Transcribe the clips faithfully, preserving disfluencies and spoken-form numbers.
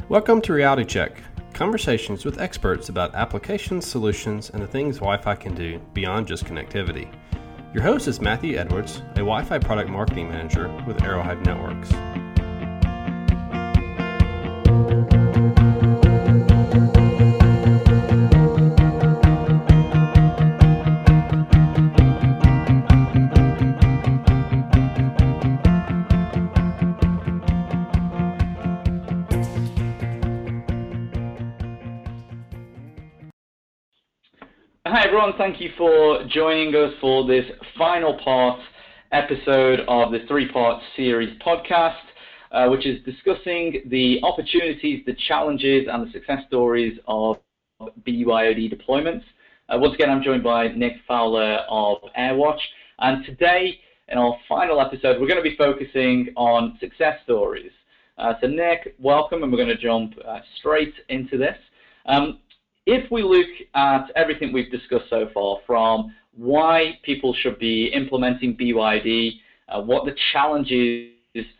Welcome to Reality Check, conversations with experts about applications, solutions, and the things Wi-Fi can do beyond just connectivity. Your host is Matthew Edwards, a Wi-Fi product marketing manager with Aerohive Networks. Hi everyone, thank you for joining us for this final part episode of the three-part series podcast, uh, which is discussing the opportunities, the challenges, and the success stories of B U I O D deployments. Uh, once again, I'm joined by Nick Fowler of AirWatch, and today, in our final episode, we're going to be focusing on success stories. Uh, so Nick, welcome, and we're going to jump uh, straight into this. Um, If we look at everything we've discussed so far, from why people should be implementing B U I O D, uh, what the challenges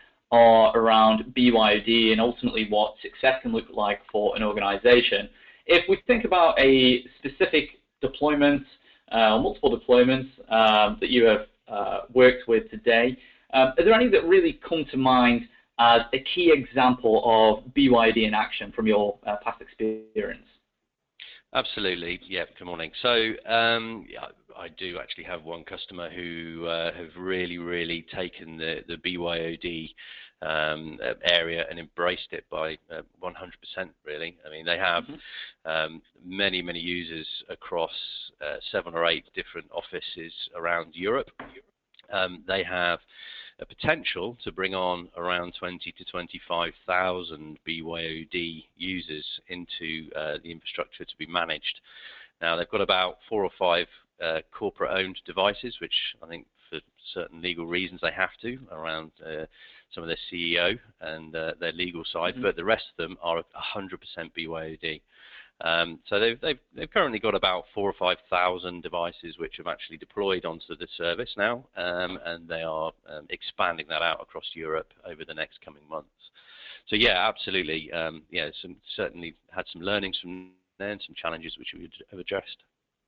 are around B U I O D, and ultimately what success can look like for an organization, if we think about a specific deployment, uh, or multiple deployments um, that you have uh, worked with today, um, are there any that really come to mind as a key example of B U I O D in action from your uh, past experience? Absolutely. Yeah, good morning. So um, yeah, I do actually have one customer who uh, have really, really taken the, the B Y O D um, area and embraced it by uh, one hundred percent, really. I mean, they have mm-hmm. um, many, many users across uh, seven or eight different offices around Europe. Um, they have a potential to bring on around twenty to twenty-five thousand B Y O D users into uh, the infrastructure to be managed. Now, they've got about four or five uh, corporate-owned devices, which I think for certain legal reasons they have to, around uh, some of their C E O and uh, their legal side, mm-hmm. but the rest of them are one hundred percent B Y O D. Um, so they've, they've, they've currently got about four or five thousand devices which have actually deployed onto the service now, um, and they are um, expanding that out across Europe over the next coming months. So yeah, absolutely. Um, yeah, some certainly had some learnings from there and some challenges which we have addressed.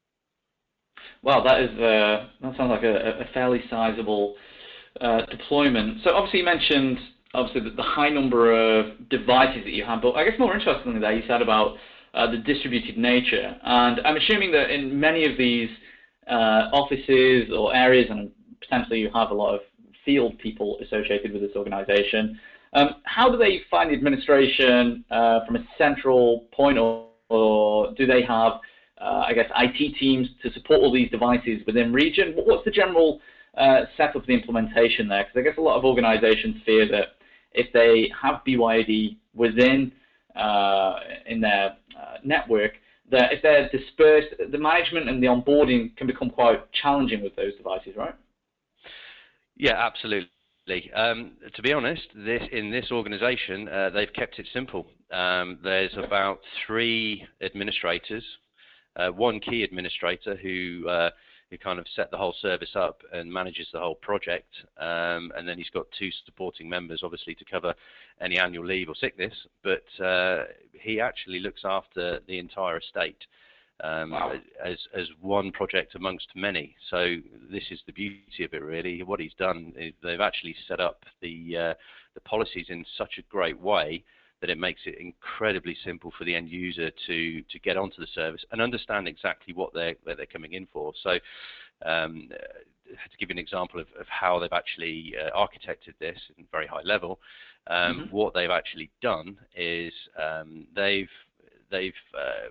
Well, that is uh, that sounds like a, a fairly sizable uh, deployment. So obviously you mentioned obviously the, the high number of devices that you have, but I guess more interestingly there you said about Uh, the distributed nature, and I'm assuming that in many of these uh, offices or areas, and potentially you have a lot of field people associated with this organization, um, how do they find the administration uh, from a central point, or, or do they have, uh, I guess, I T teams to support all these devices within region? What's the general uh, setup of the implementation there? Because I guess a lot of organizations fear that if they have B Y O D within uh, in their uh, network, that if they're dispersed, the management and the onboarding can become quite challenging with those devices, right? Yeah, absolutely. Um, to be honest, this, in this organization, uh, they've kept it simple. Um, there's about three administrators, uh, one key administrator who uh, who kind of set the whole service up and manages the whole project, um, and then he's got two supporting members, obviously, to cover any annual leave or sickness, but uh, he actually looks after the entire estate um, wow. as, as one project amongst many. So this is the beauty of it, really. What he's done is they've actually set up the, uh, the policies in such a great way that it makes it incredibly simple for the end user to to get onto the service and understand exactly what they're what they're coming in for. So, um, to give you an example of, of how they've actually uh, architected this at a very high level, um, mm-hmm. what they've actually done is um, they've they've uh,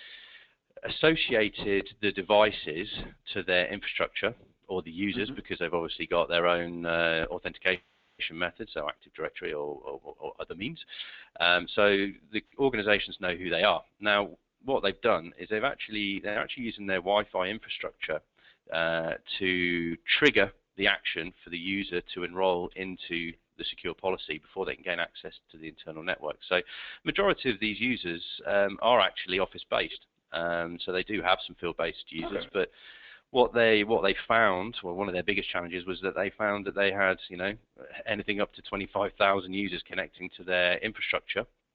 associated the devices to their infrastructure or the users, mm-hmm. because they've obviously got their own uh, authentication methods, so Active Directory or, or, or other means. Um, so the organizations know who they are. Now, what they've done is they've actually, they're actually using their Wi-Fi infrastructure uh, to trigger the action for the user to enroll into the secure policy before they can gain access to the internal network. So majority of these users um, are actually office-based. Um, so they do have some field-based users, okay. but What they what they found, well, one of their biggest challenges was that they found that they had, you know, anything up to twenty-five thousand users connecting to their infrastructure,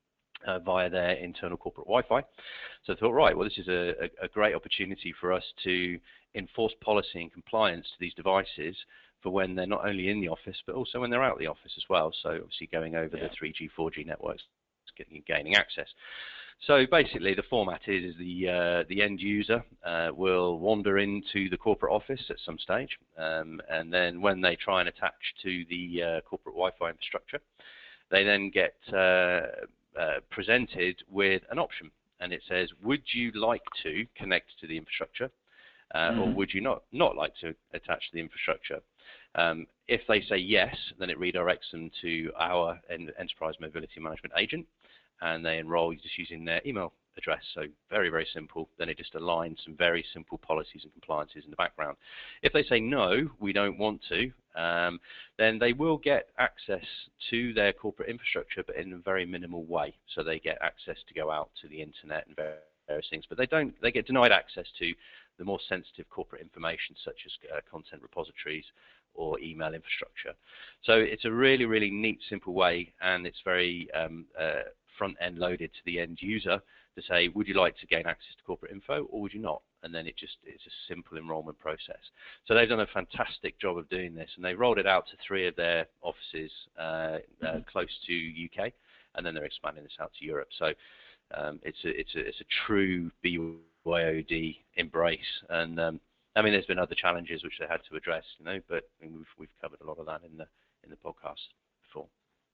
uh, via their internal corporate Wi-Fi. So I thought, right, well, this is a, a, a great opportunity for us to enforce policy and compliance to these devices for when they're not only in the office, but also when they're out of the office as well. So obviously going over yeah. the three G, four G networks, getting, gaining access. So basically the format is the, uh, the end user uh, will wander into the corporate office at some stage, um, and then when they try and attach to the uh, corporate Wi-Fi infrastructure, they then get uh, uh, presented with an option, and it says, would you like to connect to the infrastructure, uh, mm-hmm. or would you not, not like to attach to the infrastructure? Um, if they say yes, then it redirects them to our Enterprise Mobility Management agent, and they enroll just using their email address. So very, very simple. Then it just aligns some very simple policies and compliances in the background. If they say no, we don't want to, um, then they will get access to their corporate infrastructure, but in a very minimal way. So they get access to go out to the internet and various things, but they don't. They get denied access to the more sensitive corporate information, such as uh, content repositories or email infrastructure. So it's a really, really neat, simple way, and it's very um, uh, front-end loaded to the end user to say, would you like to gain access to corporate info, or would you not? And then it just it's a simple enrollment process. So they've done a fantastic job of doing this, and they rolled it out to three of their offices uh, uh, close to U K, and then they're expanding this out to Europe. So um, it's a it's a it's a true B Y O D embrace, and um, I mean there's been other challenges which they had to address, you know, but I mean, we've we've covered a lot of that in the in the podcast before.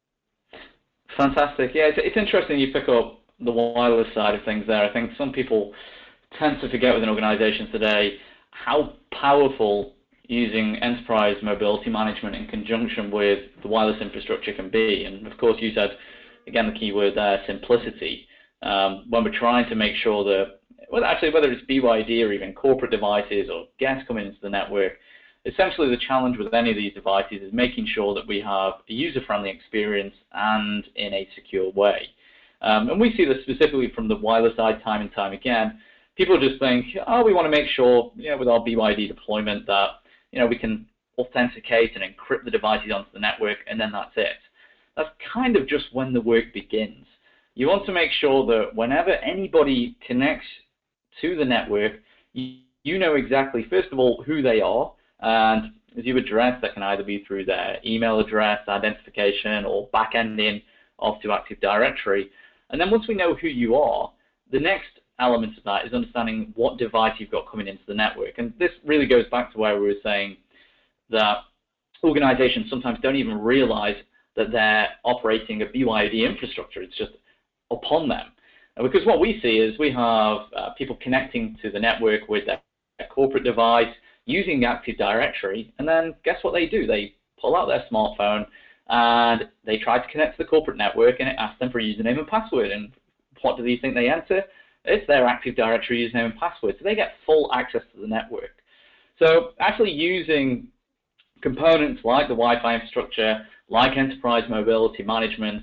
Fantastic. Yeah, it's, it's interesting you pick up the wireless side of things there. I think some people tend to forget within organizations today how powerful using enterprise mobility management in conjunction with the wireless infrastructure can be. And of course, you said, again, the key word there, simplicity. Um, when we're trying to make sure that, well, actually, whether it's B Y D or even corporate devices or guests coming into the network, essentially the challenge with any of these devices is making sure that we have a user-friendly experience and in a secure way. Um, and we see this specifically from the wireless side time and time again. People just think, oh, we want to make sure, you know, with our B Y D deployment that, you know, we can authenticate and encrypt the devices onto the network, and then that's it. That's kind of just when the work begins. You want to make sure that whenever anybody connects to the network, you, you know exactly, first of all, who they are, and as you address, that can either be through their email address, identification, or back-ending off to Active Directory. And then once we know who you are, the next element of that is understanding what device you've got coming into the network. And this really goes back to where we were saying that organizations sometimes don't even realize that they're operating a B Y O D infrastructure. It's just upon them. And because what we see is we have uh, people connecting to the network with their, their corporate device, using Active Directory, and then guess what they do? They pull out their smartphone and they try to connect to the corporate network, and it asks them for a username and password. And what do you think they enter? It's their Active Directory username and password. So they get full access to the network. So actually using components like the Wi-Fi infrastructure, like enterprise mobility management,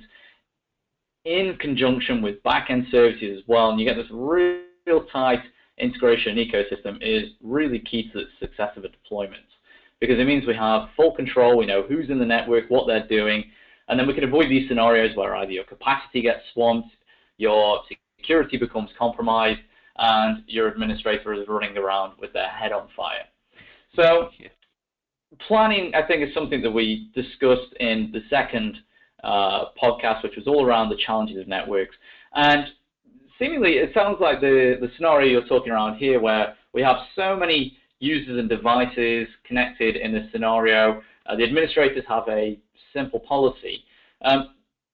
in conjunction with back-end services as well, and you get this real, real tight integration ecosystem is really key to the success of a deployment, because it means we have full control, we know who's in the network, what they're doing, and then we can avoid these scenarios where either your capacity gets swamped, your security becomes compromised, and your administrator is running around with their head on fire. So planning, I think, is something that we discussed in the second uh, podcast, which was all around the challenges of networks. And seemingly, it sounds like the, the scenario you're talking around here, where we have so many users and devices connected in this scenario, uh, the administrators have a simple policy. Um,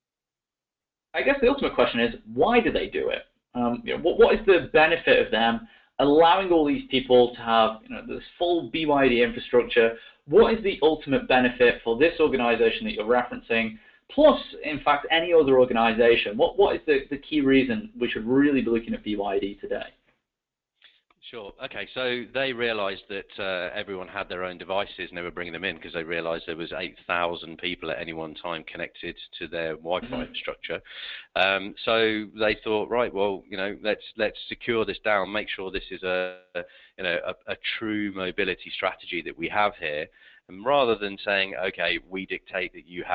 I guess the ultimate question is, why do they do it? Um, you know, what, what is the benefit of them allowing all these people to have, you know, this full B Y D infrastructure? What is the ultimate benefit for this organization that you're referencing? Plus, in fact, any other organization, what, what is the, the key reason we should really be looking at B Y D today? Sure. Okay, so they realized that uh, everyone had their own devices and they were bringing them in because they realized there was eight thousand people at any one time connected to their Wi-Fi mm-hmm. infrastructure. Um, so they thought, right, well, you know, let's let's secure this down, make sure this is a, a you know a, a true mobility strategy that we have here, and rather than saying, okay, we dictate that you have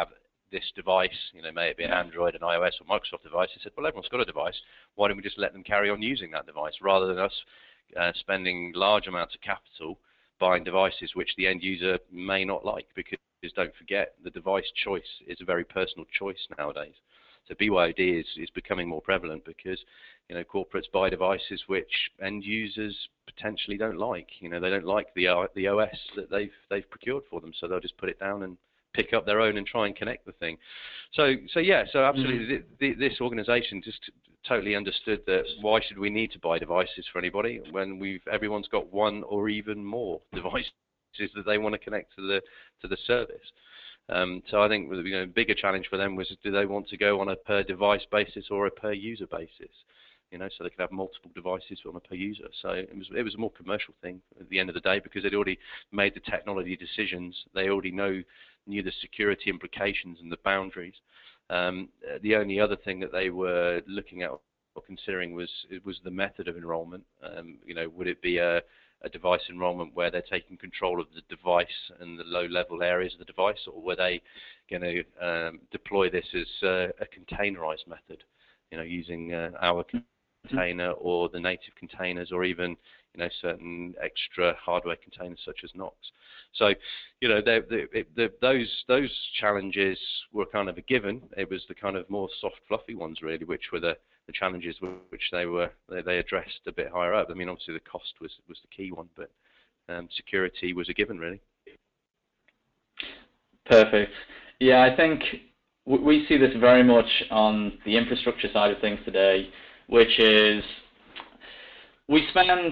this device, you know, may it be an Android, an iOS, or Microsoft device. He said, well, everyone's got a device. Why don't we just let them carry on using that device rather than us uh, spending large amounts of capital buying devices which the end user may not like? Because don't forget, the device choice is a very personal choice nowadays. So B Y O D is, is becoming more prevalent because, you know, corporates buy devices which end users potentially don't like. You know, they don't like the uh, the O S that they've they've procured for them, so they'll just put it down and pick up their own and try and connect the thing. So so yeah, so absolutely, mm-hmm. the, the, this organisation just totally understood that why should we need to buy devices for anybody when we've everyone's got one or even more devices that they want to connect to the to the service. Um, so I think, you know, a bigger challenge for them was, do they want to go on a per device basis or a per user basis? You know, so they could have multiple devices on a per user. So it was it was a more commercial thing at the end of the day, because they'd already made the technology decisions. They already know knew the security implications and the boundaries. Um, the only other thing that they were looking at or considering was was the method of enrollment. Um, you know, would it be a a device enrollment where they're taking control of the device and the low-level areas of the device, or were they going to um, deploy this as uh, a containerized method, you know, using uh, our container or the native containers, or even, you know, certain extra hardware containers such as Knox. So, you know, they, they, they, those those challenges were kind of a given. It was the kind of more soft, fluffy ones really, which were the the challenges which they were they, they addressed a bit higher up. I mean, obviously the cost was was the key one, but um, security was a given, really. Perfect. Yeah, I think we see this very much on the infrastructure side of things today, which is we spend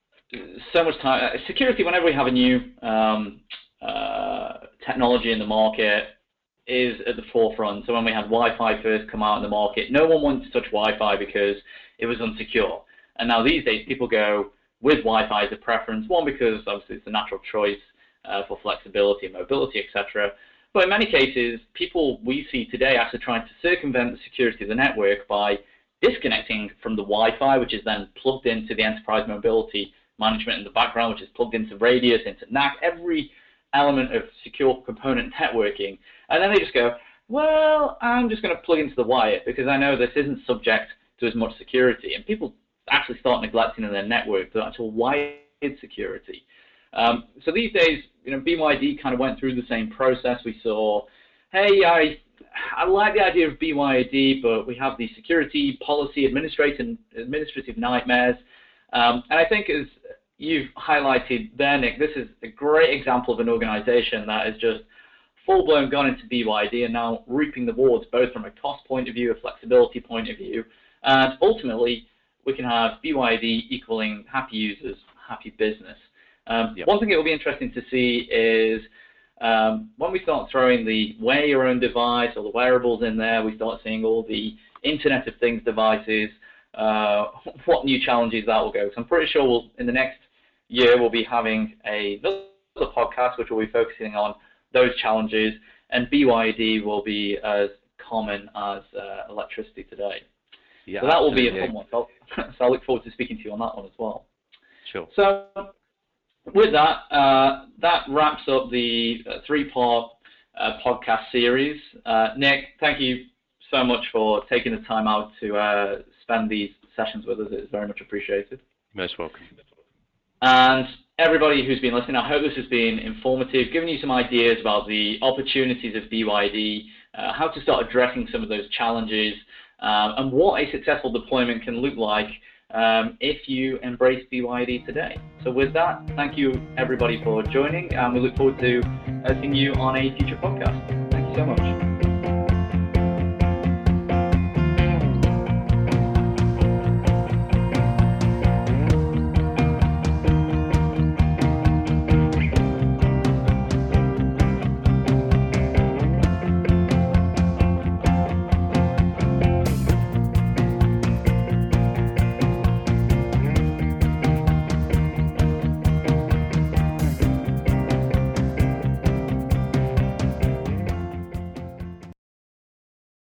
so much time. Security, whenever we have a new um, uh, technology in the market, is at the forefront. So when we had Wi-Fi first come out in the market, no one wanted to touch Wi-Fi because it was unsecure. And now these days, people go with Wi-Fi as a preference. One, because obviously it's a natural choice uh, for flexibility and mobility, et cetera. But in many cases, people we see today actually trying to circumvent the security of the network by disconnecting from the Wi-Fi, which is then plugged into the enterprise mobility management in the background, which is plugged into Radius, into N A C, every element of secure component networking. And then they just go, well, I'm just going to plug into the wire because I know this isn't subject to as much security. And people actually start neglecting in their network the actual wired security. Um, so these days, you know, B Y D kind of went through the same process. We saw, hey, I I like the idea of B Y D, but we have these security policy administrative administrative nightmares. Um, and I think, as you've highlighted there, Nick, this is a great example of an organization that has just full-blown gone into B Y D and now reaping the rewards, both from a cost point of view, a flexibility point of view, and ultimately we can have B Y D equaling happy users, happy business. Um, yep. One thing that will be interesting to see is um, when we start throwing the wear your own device or the wearables in there, we start seeing all the Internet of Things devices, uh, what new challenges that will go. So I'm pretty sure we'll, in the next year we'll be having a, another podcast which will be focusing on those challenges, and B Y D will be as common as uh, electricity today. Yeah, so that will be a fun one. So, so I look forward to speaking to you on that one as well. Sure. So with that, uh, that wraps up the uh, three-part uh, podcast series. Uh, Nick, thank you so much for taking the time out to uh, spend these sessions with us. It's very much appreciated. Most welcome. And everybody who's been listening, I hope this has been informative, giving you some ideas about the opportunities of B Y D, uh, how to start addressing some of those challenges, um, and what a successful deployment can look like um, if you embrace B Y D today. So with that, thank you everybody for joining, and we look forward to uh, seeing you on a future podcast.